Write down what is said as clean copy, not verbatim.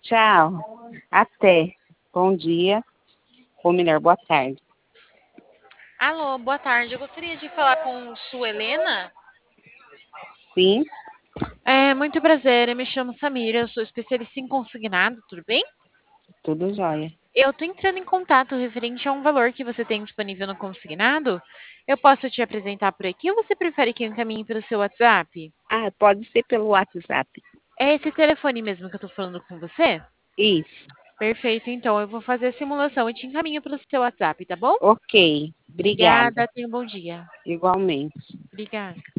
Tchau. Até. Bom dia. Ou melhor, boa tarde. Alô, boa tarde. Eu gostaria de falar com Sua Helena. Sim, Muito prazer, eu me chamo Samira, eu sou especialista em consignado, tudo bem? tudo jóia. Eu estou entrando em contato referente a um valor que você tem disponível no consignado. Eu posso te apresentar por aqui ou você prefere que eu encaminhe pelo seu WhatsApp? Ah, pode ser pelo WhatsApp. É esse telefone mesmo que eu estou falando com você? Isso. Perfeito, então eu vou fazer a simulação e te encaminho pelo seu WhatsApp, tá bom? Ok. Obrigada. Obrigada, tenha um bom dia. Igualmente. Obrigada.